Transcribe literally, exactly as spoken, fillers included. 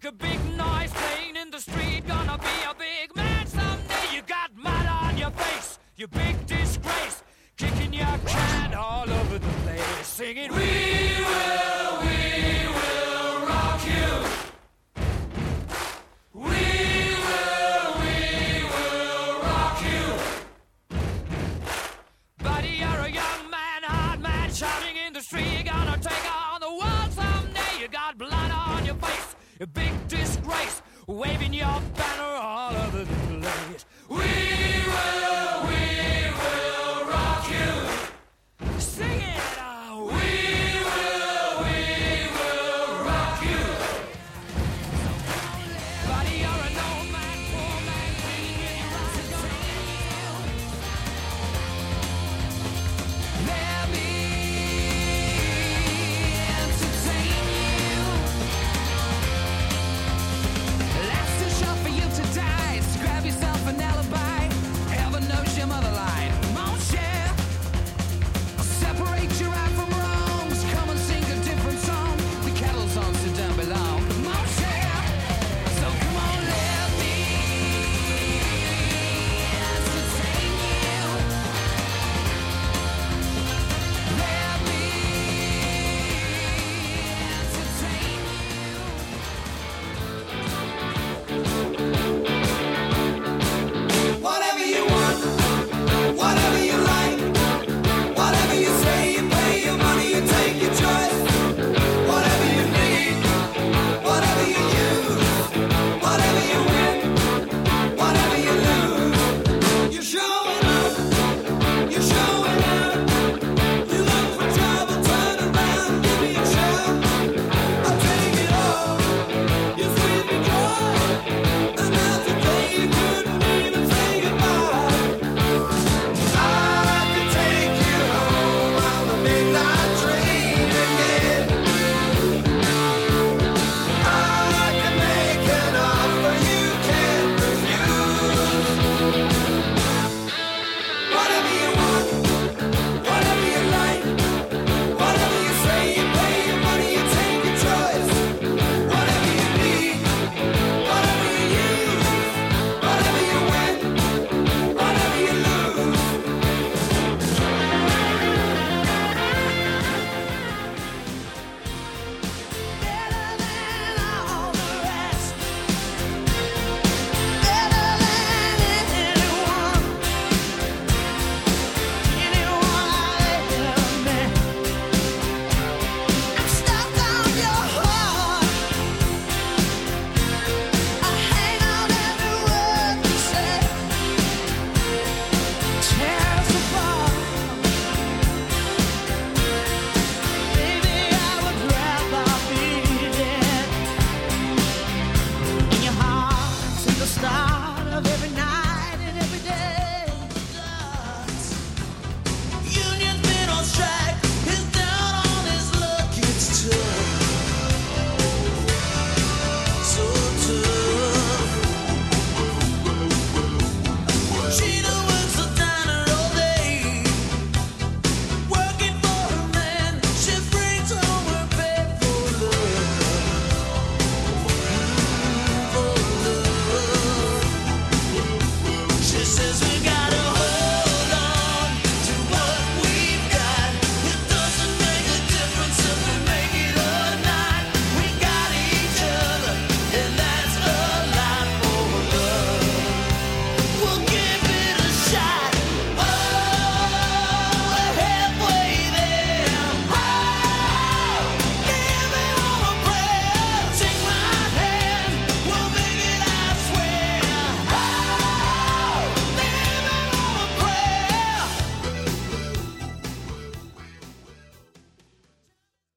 make a big noise playing in the street. Gonna be a big man someday. You got mud on your face, you big disgrace. Kicking your can all over the place, singing, we will, we will rock you. We will, we will rock you. Buddy, you're a young man, hard man, shouting in the street. Gonna take on the world someday. You got blood on your face, a big disgrace, waving your banner all over the place. We will.